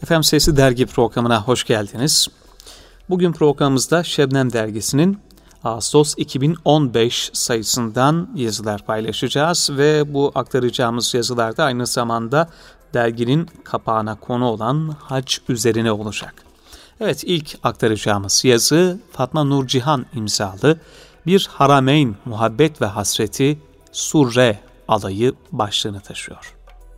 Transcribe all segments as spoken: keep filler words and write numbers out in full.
Efendim Sesli Dergi programına hoş geldiniz. Bugün programımızda Şebnem Dergisi'nin Ağustos iki bin on beş sayısından yazılar paylaşacağız ve bu aktaracağımız yazılarda aynı zamanda derginin kapağına konu olan hac üzerine olacak. Evet, ilk aktaracağımız yazı Fatma Nur Cihan imzalı Bir Harameyn Muhabbet ve Hasreti Surre Alayı başlığını taşıyor.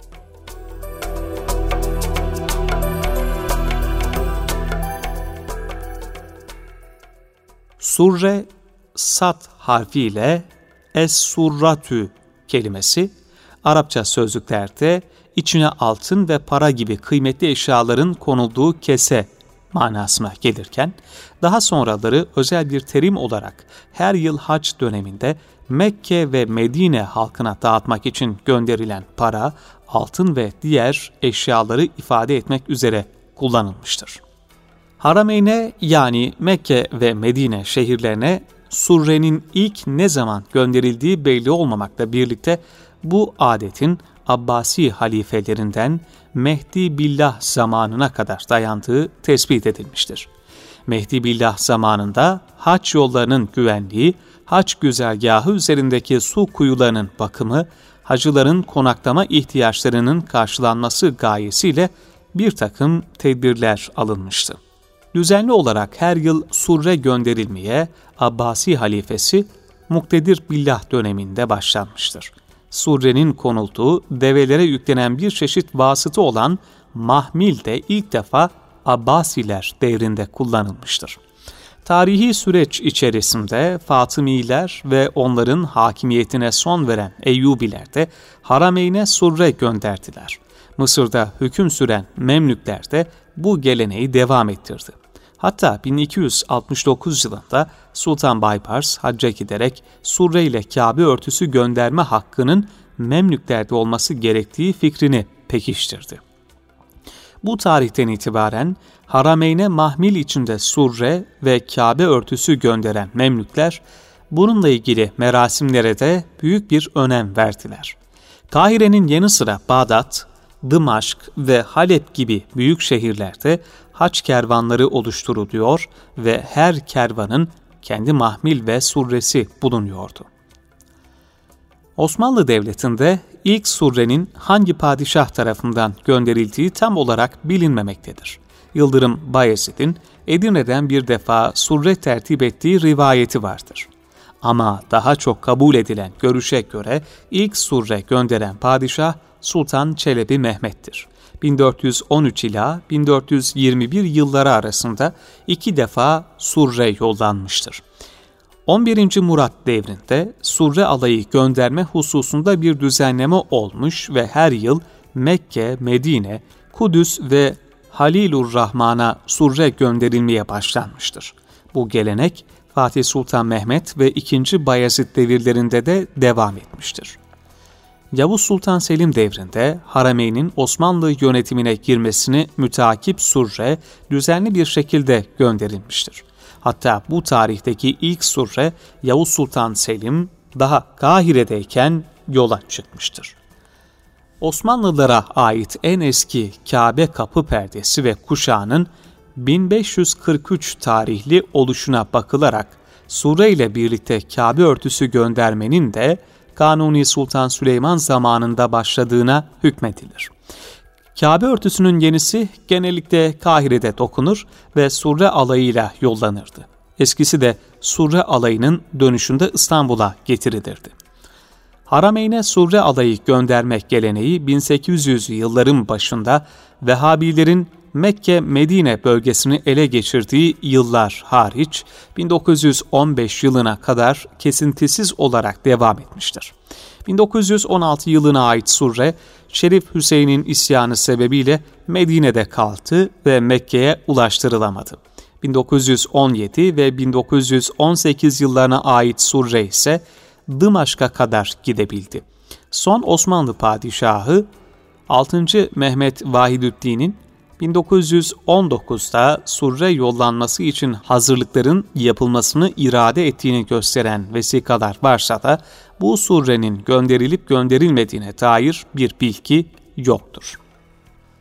Surre, sat harfiyle es-surratü kelimesi Arapça sözlüklerde içine altın ve para gibi kıymetli eşyaların konulduğu kese manasına gelirken, daha sonraları özel bir terim olarak her yıl hac döneminde Mekke ve Medine halkına dağıtmak için gönderilen para, altın ve diğer eşyaları ifade etmek üzere kullanılmıştır. Harameyn'e yani Mekke ve Medine şehirlerine surrenin ilk ne zaman gönderildiği belli olmamakla birlikte bu adetin Abbasi halifelerinden Mehdi Billah zamanına kadar dayandığı tespit edilmiştir. Mehdi Billah zamanında hac yollarının güvenliği, hac güzergahı üzerindeki su kuyularının bakımı, hacıların konaklama ihtiyaçlarının karşılanması gayesiyle bir takım tedbirler alınmıştı. Düzenli olarak her yıl surre gönderilmeye Abbasi halifesi Muktedir Billah döneminde başlanmıştır. Surrenin konulduğu develere yüklenen bir çeşit vasıtı olan mahmil de ilk defa Abbasiler devrinde kullanılmıştır. Tarihi süreç içerisinde Fatımiler ve onların hakimiyetine son veren Eyyubiler de Harameyn'e surre gönderdiler. Mısır'da hüküm süren Memlükler de bu geleneği devam ettirdi. Hatta bin iki yüz altmış dokuz yılında Sultan Baybars hacca giderek surre ile Kabe örtüsü gönderme hakkının Memlüklerde olması gerektiği fikrini pekiştirdi. Bu tarihten itibaren Harameyn'e mahmil içinde surre ve Kabe örtüsü gönderen Memlükler bununla ilgili merasimlere de büyük bir önem verdiler. Kahire'nin yanı sıra Bağdat, Dımaşk ve Halep gibi büyük şehirlerde hac kervanları oluşturuluyor ve her kervanın kendi mahmil ve surresi bulunuyordu. Osmanlı Devleti'nde ilk surrenin hangi padişah tarafından gönderildiği tam olarak bilinmemektedir. Yıldırım Bayezid'in Edirne'den bir defa surre tertip ettiği rivayeti vardır. Ama daha çok kabul edilen görüşe göre ilk surre gönderen padişah Sultan Çelebi Mehmet'tir. bin dört yüz on üç ila bin dört yüz yirmi bir yılları arasında iki defa surre yollanmıştır. on birinci Murat devrinde surre alayı gönderme hususunda bir düzenleme olmuş ve her yıl Mekke, Medine, Kudüs ve Halilurrahman'a surre gönderilmeye başlanmıştır. Bu gelenek Fatih Sultan Mehmet ve ikinci Bayezid devirlerinde de devam etmiştir. Yavuz Sultan Selim devrinde Harameyn'in Osmanlı yönetimine girmesini müteakip surre düzenli bir şekilde gönderilmiştir. Hatta bu tarihteki ilk surre Yavuz Sultan Selim daha Kahire'deyken yola çıkmıştır. Osmanlılara ait en eski Kabe kapı perdesi ve kuşağının bin beş yüz kırk üç tarihli oluşuna bakılarak surre ile birlikte Kabe örtüsü göndermenin de Kanuni Sultan Süleyman zamanında başladığına hükmedilir. Kabe örtüsünün yenisi genellikle Kahire'de dokunur ve surre alayıyla yollanırdı. Eskisi de surre alayının dönüşünde İstanbul'a getirilirdi. Harameyn'e surre alayı göndermek geleneği bin sekiz yüzlü yılların başında Vehhabilerin Mekke-Medine bölgesini ele geçirdiği yıllar hariç bin dokuz yüz on beş yılına kadar kesintisiz olarak devam etmiştir. bin dokuz yüz on altı yılına ait surre, Şerif Hüseyin'in isyanı sebebiyle Medine'de kaldı ve Mekke'ye ulaştırılamadı. bin dokuz yüz on yedi ve bin dokuz yüz on sekiz yıllarına ait surre ise Dımaşk'a kadar gidebildi. Son Osmanlı padişahı altıncı Mehmet Vahidüddin'in bin dokuz yüz on dokuzda surre yollanması için hazırlıkların yapılmasını irade ettiğini gösteren vesikalar varsa da bu surrenin gönderilip gönderilmediğine dair bir bilgi yoktur.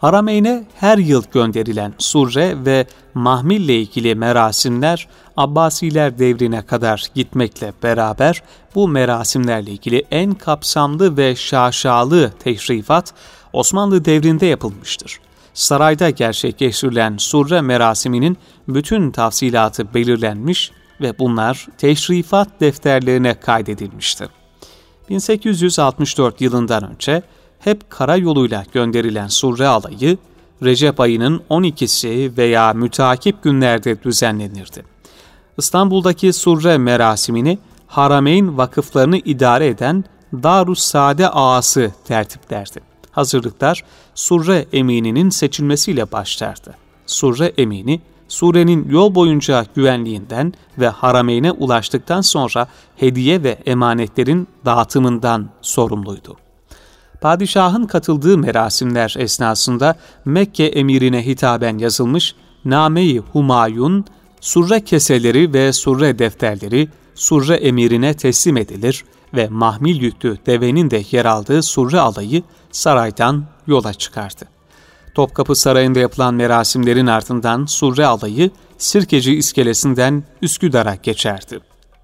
Harameyn'e her yıl gönderilen surre ve mahmil ile ilgili merasimler Abbasiler devrine kadar gitmekle beraber bu merasimlerle ilgili en kapsamlı ve şaşalı teşrifat Osmanlı devrinde yapılmıştır. Sarayda gerçekleştirilen surre merasiminin bütün tafsilatı belirlenmiş ve bunlar teşrifat defterlerine kaydedilmişti. bin sekiz yüz altmış dört yılından önce hep karayoluyla gönderilen surre alayı, Recep ayının on ikisi veya mütakip günlerde düzenlenirdi. İstanbul'daki surre merasimini Harameyn vakıflarını idare eden Darüssaade ağası tertiplerdi. Hazırlıklar surre emininin seçilmesiyle başlardı. Surre emini, surenin yol boyunca güvenliğinden ve Harameyn'e ulaştıktan sonra hediye ve emanetlerin dağıtımından sorumluydu. Padişahın katıldığı merasimler esnasında Mekke emirine hitaben yazılmış Name-i Humayun, surre keseleri ve surre defterleri surre emirine teslim edilir ve mahmil yüklü devenin de yer aldığı surre alayı saraydan yola çıkardı. Topkapı Sarayı'nda yapılan merasimlerin ardından surre alayı Sirkeci iskelesinden Üsküdar'a geçerdi.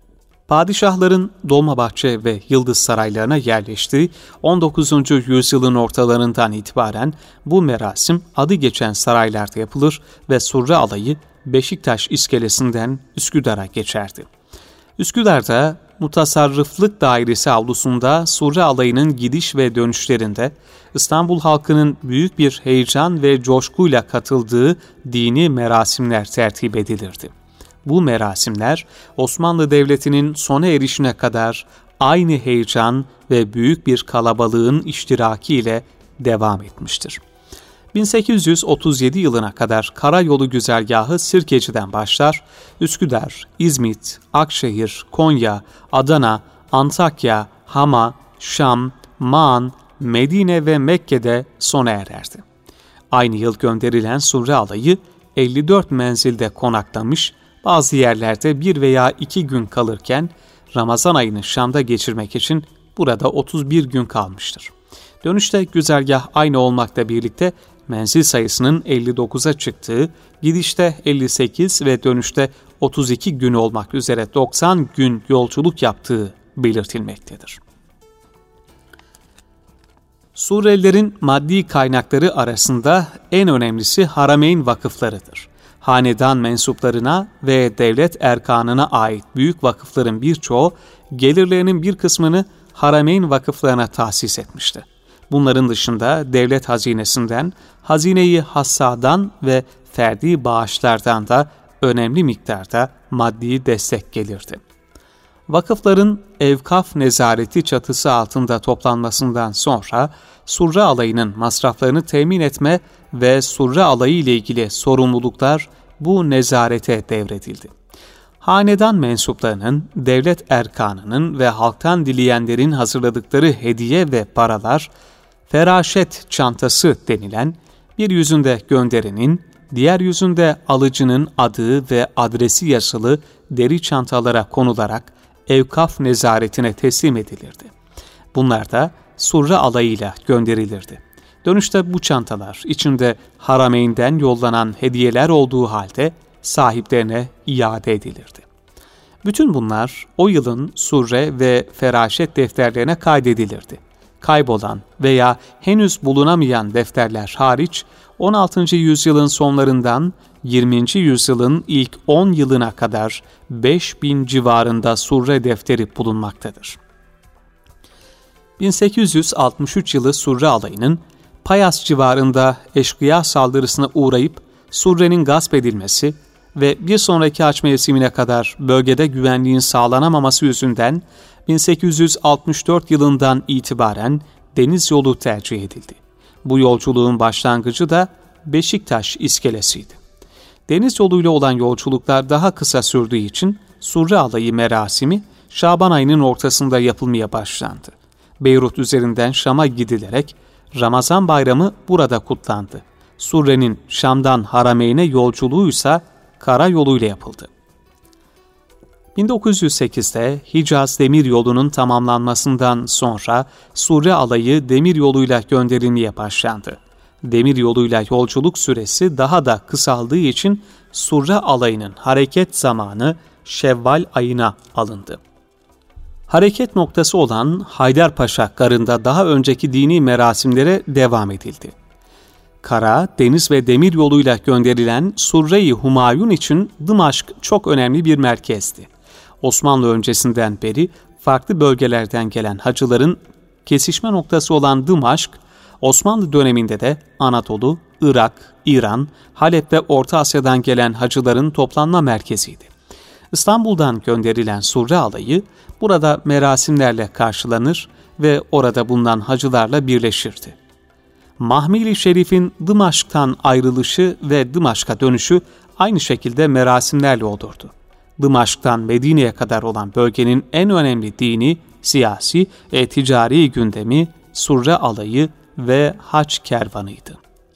Padişahların Dolmabahçe ve Yıldız saraylarına yerleştiği on dokuzuncu yüzyılın ortalarından itibaren bu merasim adı geçen saraylarda yapılır ve surre alayı Beşiktaş iskelesinden Üsküdar'a geçerdi. Üsküdar'da Mutasarrıflık Dairesi avlusunda surre alayının gidiş ve dönüşlerinde İstanbul halkının büyük bir heyecan ve coşkuyla katıldığı dini merasimler tertip edilirdi. Bu merasimler Osmanlı Devleti'nin sona erişine kadar aynı heyecan ve büyük bir kalabalığın iştiraki ile devam etmiştir. bin sekiz yüz otuz yedi yılına kadar karayolu güzergahı Sirkeci'den başlar, Üsküdar, İzmit, Akşehir, Konya, Adana, Antakya, Hama, Şam, Maan, Medine ve Mekke'de sona ererdi. Aynı yıl gönderilen surre alayı elli dört menzilde konaklamış, bazı yerlerde bir veya iki gün kalırken Ramazan ayını Şam'da geçirmek için burada otuz bir gün kalmıştır. Dönüşte güzergah aynı olmakla birlikte menzil sayısının elli dokuza çıktığı, gidişte elli sekiz ve dönüşte otuz iki gün olmak üzere doksan gün yolculuk yaptığı belirtilmektedir. Surelerin maddi kaynakları arasında en önemlisi Harameyn vakıflarıdır. Hanedan mensuplarına ve devlet erkanına ait büyük vakıfların birçoğu gelirlerinin bir kısmını Harameyn vakıflarına tahsis etmişti. Bunların dışında devlet hazinesinden, hazine-i hassadan ve ferdi bağışlardan da önemli miktarda maddi destek gelirdi. Vakıfların evkaf nezareti çatısı altında toplanmasından sonra surre alayının masraflarını temin etme ve surre alayı ile ilgili sorumluluklar bu nezarete devredildi. Hanedan mensuplarının, devlet erkanının ve halktan dileyenlerin hazırladıkları hediye ve paralar, feraşet çantası denilen, bir yüzünde gönderenin, diğer yüzünde alıcının adı ve adresi yazılı deri çantalara konularak evkaf nezaretine teslim edilirdi. Bunlar da surre alayıyla gönderilirdi. Dönüşte bu çantalar içinde Harameyn'den yollanan hediyeler olduğu halde sahiplerine iade edilirdi. Bütün bunlar o yılın surre ve feraşet defterlerine kaydedilirdi. Kaybolan veya henüz bulunamayan defterler hariç on altıncı yüzyılın sonlarından yirminci yüzyılın ilk on yılına kadar beş bin civarında surre defteri bulunmaktadır. bin sekiz yüz altmış üç yılı surre alayının Payas civarında eşkıya saldırısına uğrayıp surrenin gasp edilmesi ve bir sonraki haç mevsimine kadar bölgede güvenliğin sağlanamaması yüzünden bin sekiz yüz altmış dört yılından itibaren deniz yolu tercih edildi. Bu yolculuğun başlangıcı da Beşiktaş iskelesiydi. Deniz yoluyla olan yolculuklar daha kısa sürdüğü için surre alayı merasimi Şaban ayının ortasında yapılmaya başlandı. Beyrut üzerinden Şam'a gidilerek Ramazan bayramı burada kutlandı. Surrenin Şam'dan Harameyn'e yolculuğu ise karayoluyla yapıldı. bin dokuz yüz sekizde Hicaz Demiryolu'nun tamamlanmasından sonra surre alayı demiryoluyla gönderilmeye başlandı. Demir yoluyla yolculuk süresi daha da kısaldığı için Surre alayının hareket zamanı Şevval ayına alındı. Hareket noktası olan Haydarpaşa Garı'nda daha önceki dini merasimlere devam edildi. Kara, deniz ve demir yoluyla gönderilen Surre-i Humayun için Dımaşk çok önemli bir merkezdi. Osmanlı öncesinden beri farklı bölgelerden gelen hacıların kesişme noktası olan Dımaşk, Osmanlı döneminde de Anadolu, Irak, İran, Halep ve Orta Asya'dan gelen hacıların toplanma merkeziydi. İstanbul'dan gönderilen Surre alayı burada merasimlerle karşılanır ve orada bulunan hacılarla birleşirdi. Mahmil-i Şerif'in Dımaşk'tan ayrılışı ve Dımaşk'a dönüşü aynı şekilde merasimlerle olurdu. Dımaşk'tan Medine'ye kadar olan bölgenin en önemli dini, siyasi ve ticari gündemi Surre alayı ve hac kervanıydı.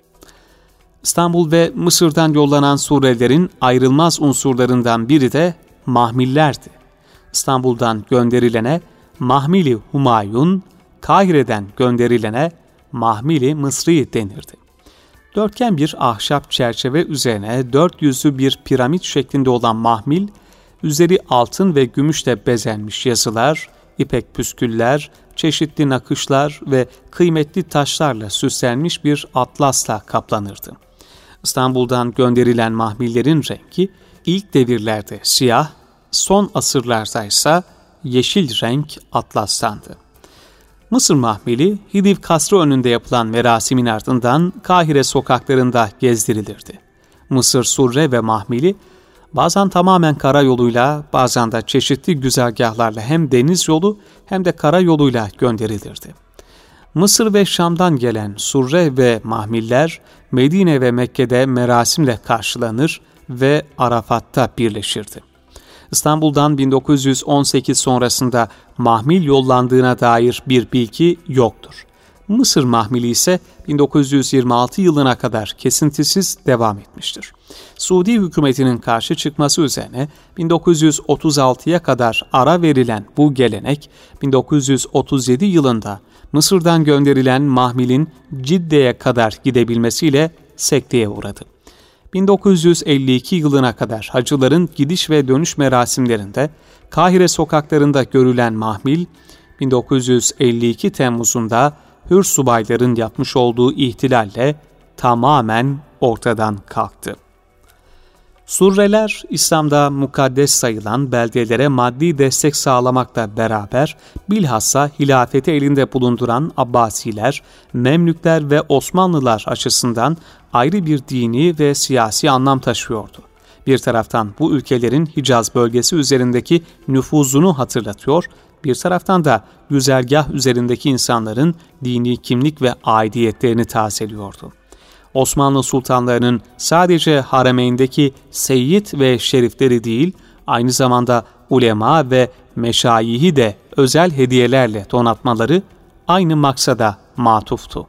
İstanbul ve Mısır'dan yollanan surrelerin ayrılmaz unsurlarından biri de mahmillerdi. İstanbul'dan gönderilene Mahmil-i Humayun, Kahire'den gönderilene Mahmil-i Mısri denirdi. Dörtgen bir ahşap çerçeve üzerine dört yüzlü bir piramit şeklinde olan mahmil, üzeri altın ve gümüşle bezenmiş yazılar, ipek püsküller, çeşitli nakışlar ve kıymetli taşlarla süslenmiş bir atlasla kaplanırdı. İstanbul'dan gönderilen mahmillerin rengi ilk devirlerde siyah, son asırlarda ise yeşil renk atlastandı. Mısır mahmili, Hidiv Kasrı önünde yapılan merasimin ardından Kahire sokaklarında gezdirilirdi. Mısır surre ve mahmili, bazen tamamen karayoluyla, bazen de çeşitli güzergahlarla hem deniz yolu hem de karayoluyla gönderilirdi. Mısır ve Şam'dan gelen surre ve mahmiller, Medine ve Mekke'de merasimle karşılanır ve Arafat'ta birleşirdi. İstanbul'dan bin dokuz yüz on sekiz sonrasında mahmil yollandığına dair bir bilgi yoktur. Mısır mahmili ise bin dokuz yüz yirmi altı yılına kadar kesintisiz devam etmiştir. Suudi hükümetinin karşı çıkması üzerine bin dokuz yüz otuz altıya kadar ara verilen bu gelenek bin dokuz yüz otuz yedi yılında Mısır'dan gönderilen mahmilin Cidde'ye kadar gidebilmesiyle sekteye uğradı. bin dokuz yüz elli iki yılına kadar hacıların gidiş ve dönüş merasimlerinde Kahire sokaklarında görülen mahmil, bin dokuz yüz elli iki Temmuz'unda Hür subayların yapmış olduğu ihtilalle tamamen ortadan kalktı. Surreler, İslam'da mukaddes sayılan beldelere maddi destek sağlamakla beraber bilhassa hilafeti elinde bulunduran Abbasiler, Memlükler ve Osmanlılar açısından ayrı bir dini ve siyasi anlam taşıyordu. Bir taraftan bu ülkelerin Hicaz bölgesi üzerindeki nüfuzunu hatırlatıyor, bir taraftan da güzergah üzerindeki insanların dini kimlik ve aidiyetlerini tazeliyordu. Osmanlı sultanlarının sadece haremeyndeki seyyid ve şerifleri değil, aynı zamanda ulema ve meşayihi de özel hediyelerle donatmaları aynı maksada matuftu.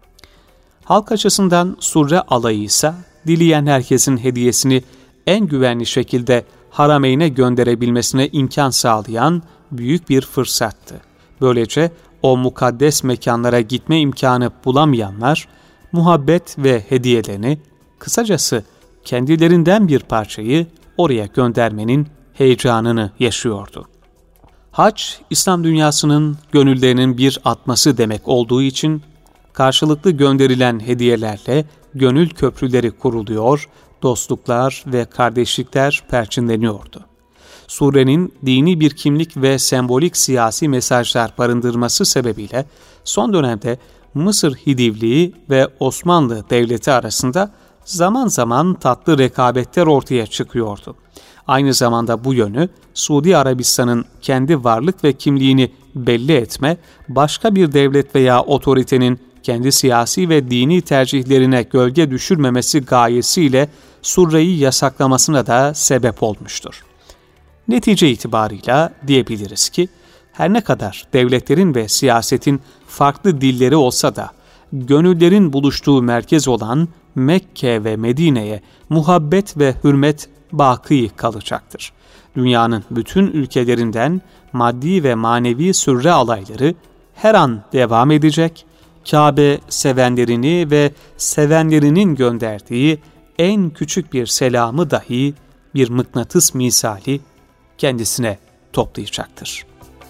Halk açısından Surre alayı ise dileyen herkesin hediyesini en güvenli şekilde harameyne gönderebilmesine imkan sağlayan büyük bir fırsattı. Böylece o mukaddes mekanlara gitme imkanı bulamayanlar, muhabbet ve hediyelerini, kısacası kendilerinden bir parçayı oraya göndermenin heyecanını yaşıyordu. Hac, İslam dünyasının gönüllerinin bir atması demek olduğu için, karşılıklı gönderilen hediyelerle gönül köprüleri kuruluyor, dostluklar ve kardeşlikler perçinleniyordu. Surenin dini bir kimlik ve sembolik siyasi mesajlar barındırması sebebiyle son dönemde Mısır Hidivliği ve Osmanlı Devleti arasında zaman zaman tatlı rekabetler ortaya çıkıyordu. Aynı zamanda bu yönü Suudi Arabistan'ın kendi varlık ve kimliğini belli etme, başka bir devlet veya otoritenin kendi siyasi ve dini tercihlerine gölge düşürmemesi gayesiyle Surre'yi yasaklamasına da sebep olmuştur. Netice itibarıyla diyebiliriz ki, her ne kadar devletlerin ve siyasetin farklı dilleri olsa da, gönüllerin buluştuğu merkez olan Mekke ve Medine'ye muhabbet ve hürmet baki kalacaktır. Dünyanın bütün ülkelerinden maddi ve manevi sürre alayları her an devam edecek, Kabe sevenlerini ve sevenlerinin gönderdiği en küçük bir selamı dahi bir mıknatıs misali kendisine toplayacaktır.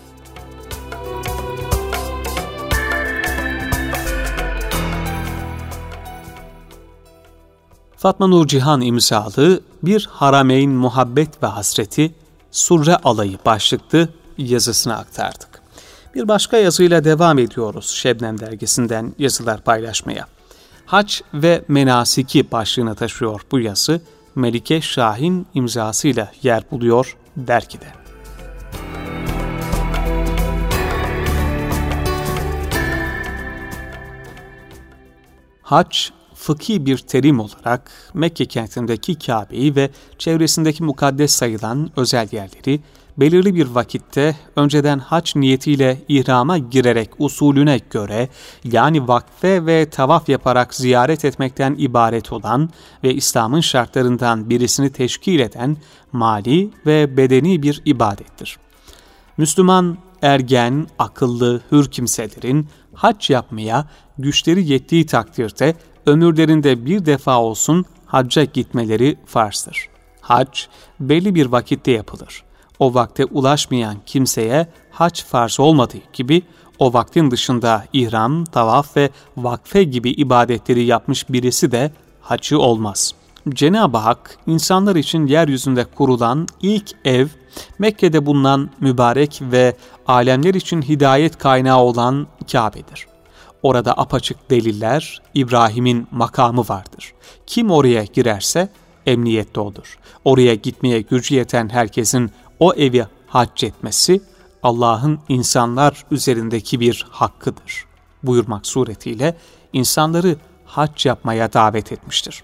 Fatma Nur Cihan imzalı Bir Harameyn Muhabbet ve Hasreti Surre Alayı başlıklı yazısını aktardık. Bir başka yazıyla devam ediyoruz Şebnem dergisinden yazılar paylaşmaya. Hac ve Menasiki başlığını taşıyor bu yazı. Melike Şahin imzasıyla yer buluyor dergide. Hac, fıkhi bir terim olarak Mekke kentindeki Kabe'yi ve çevresindeki mukaddes sayılan özel yerleri belirli bir vakitte önceden hac niyetiyle ihrama girerek usulüne göre, yani vakfe ve tavaf yaparak ziyaret etmekten ibaret olan ve İslam'ın şartlarından birisini teşkil eden mali ve bedeni bir ibadettir. Müslüman, ergen, akıllı, hür kimselerin hac yapmaya güçleri yettiği takdirde ömürlerinde bir defa olsun hacca gitmeleri farzdır. Hac belli bir vakitte yapılır. O vakte ulaşmayan kimseye hac farz olmadığı gibi o vaktin dışında ihram, tavaf ve vakfe gibi ibadetleri yapmış birisi de hacı olmaz. Cenab-ı Hak insanlar için yeryüzünde kurulan ilk ev, Mekke'de bulunan mübarek ve alemler için hidayet kaynağı olan Kabe'dir. Orada apaçık deliller, İbrahim'in makamı vardır. Kim oraya girerse emniyette olur. Oraya gitmeye gücü yeten herkesin o evi hac etmesi, Allah'ın insanlar üzerindeki bir hakkıdır buyurmak suretiyle insanları hac yapmaya davet etmiştir.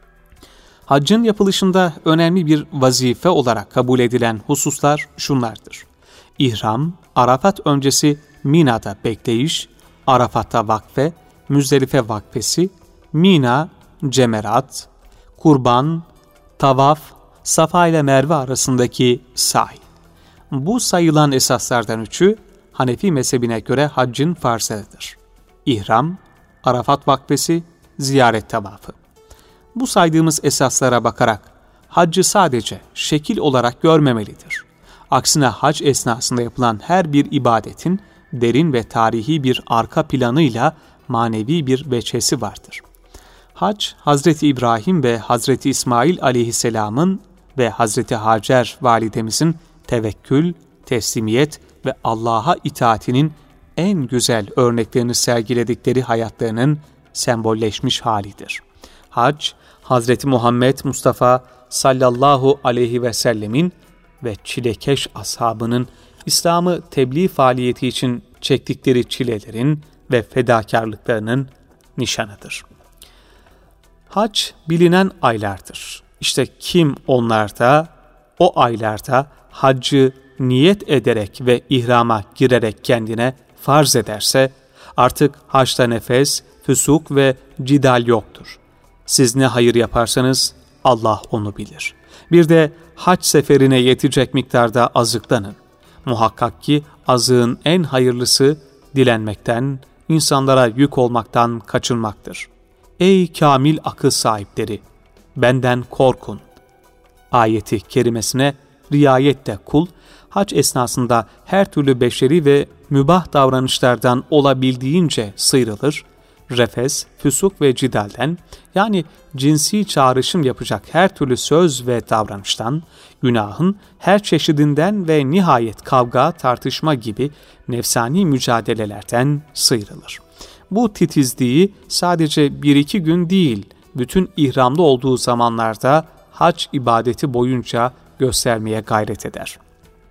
Haccın yapılışında önemli bir vazife olarak kabul edilen hususlar şunlardır. İhram, Arafat öncesi Mina'da bekleyiş, Arafat'ta vakfe, Müzdelife vakfesi, Mina, cemerat, kurban, tavaf, Safa ile Merve arasındaki sa'i. Bu sayılan esaslardan üçü Hanefi mezhebine göre haccın farzıdır. İhram, Arafat vakfesi, ziyaret tavafı. Bu saydığımız esaslara bakarak haccı sadece şekil olarak görmemelidir. Aksine hac esnasında yapılan her bir ibadetin derin ve tarihi bir arka planıyla manevi bir veçhesi vardır. Hac, Hazreti İbrahim ve Hazreti İsmail aleyhisselamın ve Hazreti Hacer validemizin tevekkül, teslimiyet ve Allah'a itaatinin en güzel örneklerini sergiledikleri hayatlarının sembolleşmiş halidir. Hac, Hazreti Muhammed Mustafa sallallahu aleyhi ve sellemin ve çilekeş ashabının İslam'ı tebliğ faaliyeti için çektikleri çilelerin ve fedakarlıklarının nişanıdır. Hac bilinen aylardır. İşte kim onlarda, o aylarda haccı niyet ederek ve ihrama girerek kendine farz ederse, artık haçta nefes, füsuk ve cidal yoktur. Siz ne hayır yaparsanız Allah onu bilir. Bir de hac seferine yetecek miktarda azıklanın. Muhakkak ki azığın en hayırlısı dilenmekten, insanlara yük olmaktan kaçınmaktır. Ey kamil akıl sahipleri! Benden korkun. Ayeti kerimesine riayette kul, hac esnasında her türlü beşeri ve mübah davranışlardan olabildiğince sıyrılır, refes, füsuk ve cidalden, yani cinsi çağrışım yapacak her türlü söz ve davranıştan, günahın her çeşidinden ve nihayet kavga, tartışma gibi nefsani mücadelelerden sıyrılır. Bu titizliği sadece bir iki gün değil, bütün ihramda olduğu zamanlarda hac ibadeti boyunca göstermeye gayret eder.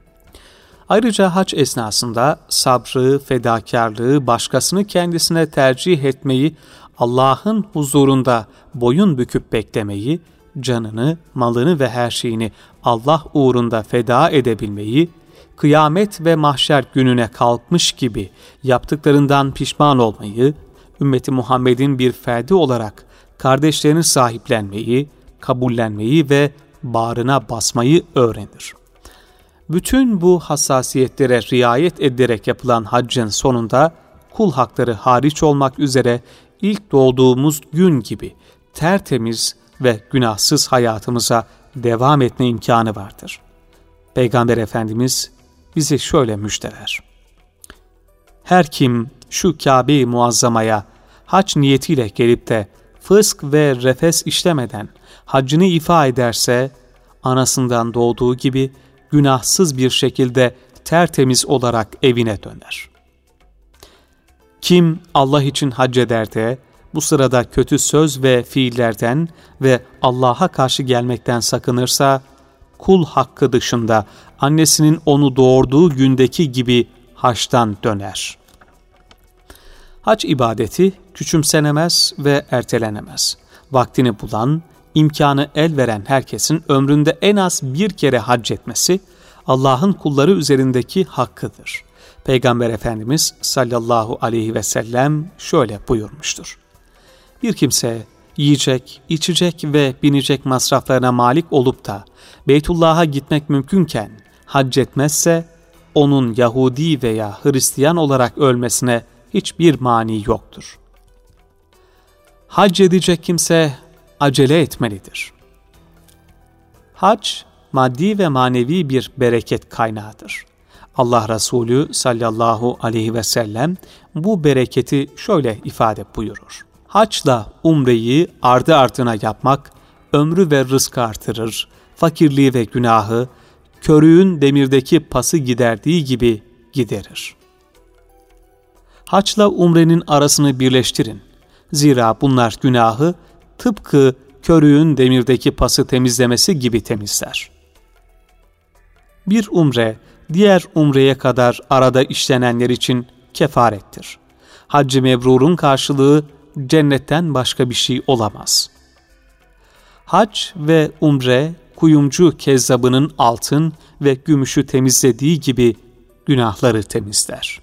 Ayrıca hac esnasında sabrı, fedakarlığı, başkasını kendisine tercih etmeyi, Allah'ın huzurunda boyun büküp beklemeyi, canını, malını ve her şeyini Allah uğrunda feda edebilmeyi, kıyamet ve mahşer gününe kalkmış gibi yaptıklarından pişman olmayı, ümmeti Muhammed'in bir ferdi olarak kardeşlerini sahiplenmeyi, kabullenmeyi ve bağrına basmayı öğrenir. Bütün bu hassasiyetlere riayet ederek yapılan haccın sonunda kul hakları hariç olmak üzere ilk doğduğumuz gün gibi tertemiz ve günahsız hayatımıza devam etme imkanı vardır. Peygamber Efendimiz bizi şöyle müjdeler: her kim şu Kâbe-i Muazzama'ya hac niyetiyle gelip de fısk ve refes işlemeden haccını ifa ederse, anasından doğduğu gibi günahsız bir şekilde tertemiz olarak evine döner. Kim Allah için hac eder de bu sırada kötü söz ve fiillerden ve Allah'a karşı gelmekten sakınırsa, kul hakkı dışında annesinin onu doğurduğu gündeki gibi haçtan döner. Hac ibadeti küçümsenemez ve ertelenemez. Vaktini bulan, imkanı el veren herkesin ömründe en az bir kere hac etmesi, Allah'ın kulları üzerindeki hakkıdır. Peygamber Efendimiz sallallahu aleyhi ve sellem şöyle buyurmuştur: bir kimse yiyecek, içecek ve binecek masraflarına malik olup da Beytullah'a gitmek mümkünken hac etmezse, onun Yahudi veya Hristiyan olarak ölmesine hiçbir mani yoktur. Hac edecek kimse acele etmelidir. Hac, maddi ve manevi bir bereket kaynağıdır. Allah Resulü sallallahu aleyhi ve sellem bu bereketi şöyle ifade buyurur: haçla umreyi ardı ardına yapmak, ömrü ve rızkı artırır, fakirliği ve günahı, körüğün demirdeki pası giderdiği gibi giderir. Haçla umrenin arasını birleştirin. Zira bunlar günahı tıpkı körüğün demirdeki pası temizlemesi gibi temizler. Bir umre, diğer umreye kadar arada işlenenler için kefarettir. Hac-ı mebrurun karşılığı cennetten başka bir şey olamaz. Hac ve umre, kuyumcu kezzabının altın ve gümüşü temizlediği gibi günahları temizler.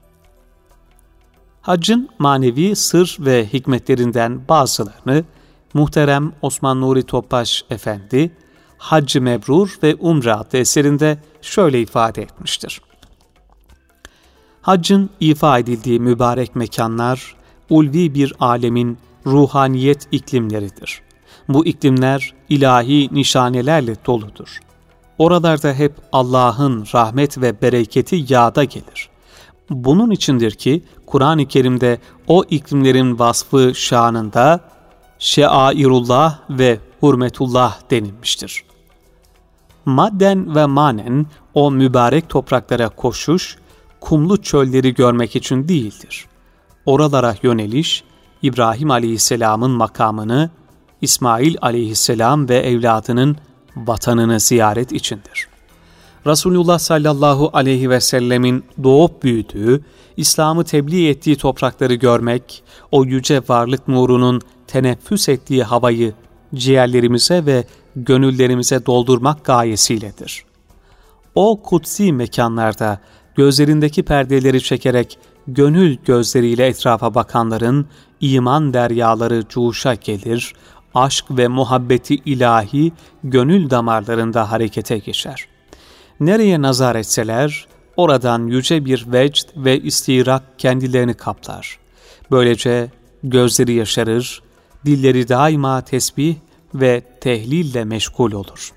Haccın manevi sır ve hikmetlerinden bazılarını muhterem Osman Nuri Topbaş Efendi, Hac-ı Mebrur ve Umre adlı eserinde şöyle ifade etmiştir: haccın ifa edildiği mübarek mekanlar, ulvi bir alemin ruhaniyet iklimleridir. Bu iklimler ilahi nişanelerle doludur. Oralarda hep Allah'ın rahmet ve bereketi yağda gelir. Bunun içindir ki Kur'an-ı Kerim'de o iklimlerin vasfı şanında şeairullah ve hurmetullah denilmiştir. Madden ve manen o mübarek topraklara koşuş, kumlu çölleri görmek için değildir. Oralara yöneliş, İbrahim Aleyhisselam'ın makamını, İsmail Aleyhisselam ve evladının vatanını ziyaret içindir. Resulullah sallallahu aleyhi ve sellemin doğup büyüdüğü, İslam'ı tebliğ ettiği toprakları görmek, o yüce varlık nurunun teneffüs ettiği havayı ciğerlerimize ve gönüllerimize doldurmak gayesiyledir. O kutsi mekanlarda gözlerindeki perdeleri çekerek gönül gözleriyle etrafa bakanların iman deryaları cuşa gelir, aşk ve muhabbeti ilahi gönül damarlarında harekete geçer. Nereye nazar etseler, oradan yüce bir vecd ve istirak kendilerini kaplar. Böylece gözleri yaşarır, dilleri daima tesbih ve tehlille meşgul olur.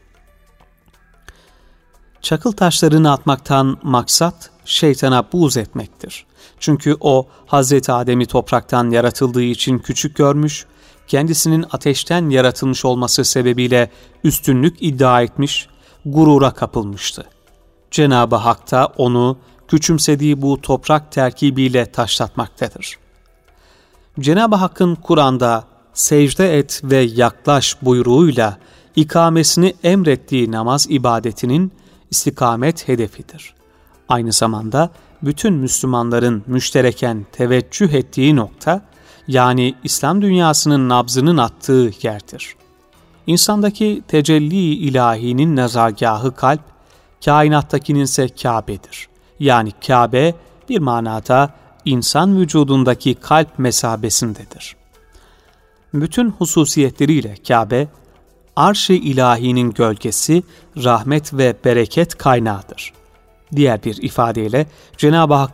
Çakıl taşlarını atmaktan maksat şeytana buğz etmektir. Çünkü o Hazreti Adem'i topraktan yaratıldığı için küçük görmüş, kendisinin ateşten yaratılmış olması sebebiyle üstünlük iddia etmiş, gurura kapılmıştı. Cenab-ı Hak da onu küçümsediği bu toprak terkibiyle taşlatmaktadır. Cenab-ı Hakk'ın Kur'an'da secde et ve yaklaş buyruğuyla ikamesini emrettiği namaz ibadetinin istikamet hedefidir. Aynı zamanda bütün Müslümanların müştereken teveccüh ettiği nokta, yani İslam dünyasının nabzının attığı yerdir. İnsandaki tecelli ilahinin nazargahı kalp, kainattakinin ise Kabe'dir. Yani Kabe bir manada insan vücudundaki kalp mesabesindedir. Bütün hususiyetleriyle Kabe, arş-ı ilahinin gölgesi, rahmet ve bereket kaynağıdır. Diğer bir ifadeyle Cenab-ı Hakk'ın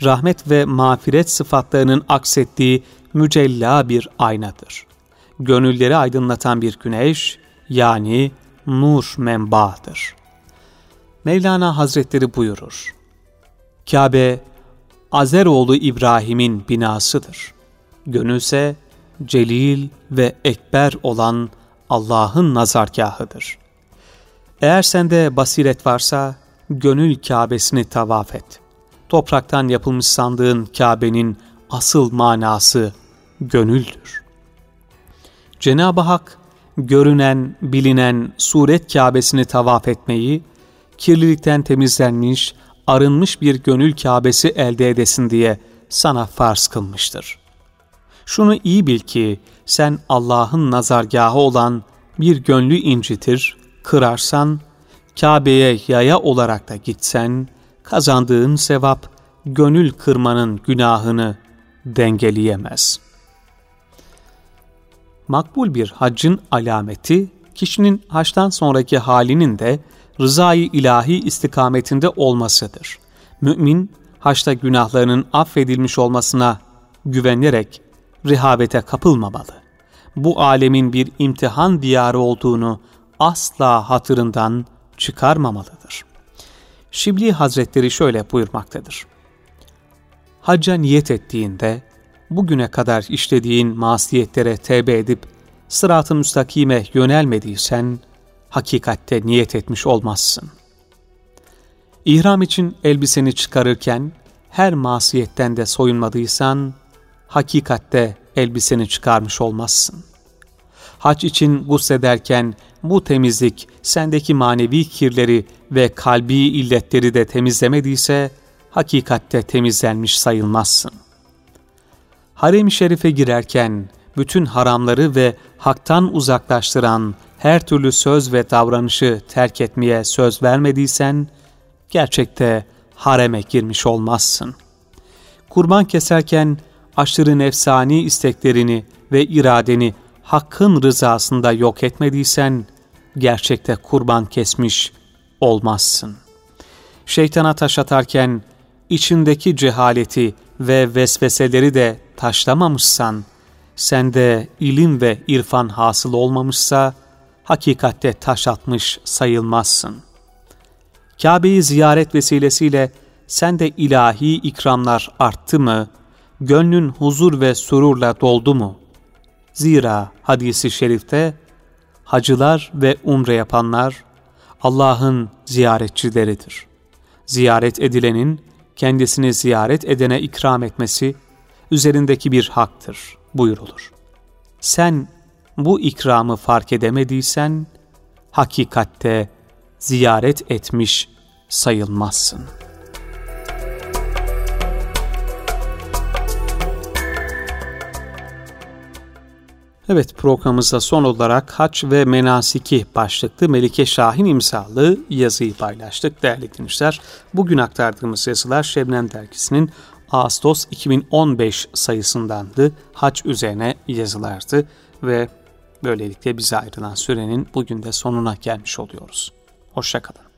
rahmet ve mağfiret sıfatlarının aksettiği mücella bir aynadır. Gönülleri aydınlatan bir güneş, yani nur menbaıdır. Mevlana Hazretleri buyurur: Kabe, Azeroğlu İbrahim'in binasıdır. Gönülse celil ve ekber olan Allah'ın nazargahıdır. Eğer sende basiret varsa, gönül Kabe'sini tavaf et. Topraktan yapılmış sandığın Kabe'nin asıl manası gönüldür. Cenab-ı Hak, görünen, bilinen suret Kabe'sini tavaf etmeyi, kirlilikten temizlenmiş, arınmış bir gönül Kabe'si elde edesin diye sana farz kılmıştır. Şunu iyi bil ki, sen Allah'ın nazargahı olan bir gönlü incitir, kırarsan, Kabe'ye yaya olarak da gitsen, kazandığın sevap, gönül kırmanın günahını dengeleyemez. Makbul bir haccın alameti, kişinin haçtan sonraki halinin de rızayı ilahi istikametinde olmasıdır. Mümin, haçta günahlarının affedilmiş olmasına güvenerek rehavete kapılmamalı. Bu alemin bir imtihan diyarı olduğunu asla hatırından çıkarmamalıdır. Şibli Hazretleri şöyle buyurmaktadır: Hacca niyet ettiğinde, bugüne kadar işlediğin masiyetlere tevbe edip sırat-ı müstakime yönelmediysen, hakikatte niyet etmiş olmazsın. İhram için elbiseni çıkarırken, her masiyetten de soyunmadıysan, hakikatte elbiseni çıkarmış olmazsın. Hac için guslederken, bu temizlik sendeki manevi kirleri ve kalbi illetleri de temizlemediyse, hakikatte temizlenmiş sayılmazsın. Harem-i Şerif'e girerken, bütün haramları ve haktan uzaklaştıran her türlü söz ve davranışı terk etmeye söz vermediysen, gerçekte hareme girmiş olmazsın. Kurban keserken, aşırı nefsani isteklerini ve iradeni Hakk'ın rızasında yok etmediysen, gerçekte kurban kesmiş olmazsın. Şeytana taş atarken, içindeki cehaleti ve vesveseleri de taşlamamışsan, sende ilim ve irfan hasıl olmamışsa, hakikatte taş atmış sayılmazsın. Kabe'yi ziyaret vesilesiyle sende ilahi ikramlar arttı mı, gönlün huzur ve sururla doldu mu? Zira hadisi şerifte, hacılar ve umre yapanlar Allah'ın ziyaretçileridir. Ziyaret edilenin kendisini ziyaret edene ikram etmesi üzerindeki bir haktır buyurulur. Sen bu ikramı fark edemediysen, hakikatte ziyaret etmiş sayılmazsın. Evet, programımızda son olarak Hac ve Menasiki başlıklı Melike Şahin imzalı yazıyı paylaştık değerli dinleyiciler. Bugün aktardığımız yazılar Şebnem Dergisi'nin Ağustos iki bin on beş sayısındandı. Hac üzerine yazılardı ve böylelikle bize ayrılan sürenin bugün de sonuna gelmiş oluyoruz. Hoşça kalın.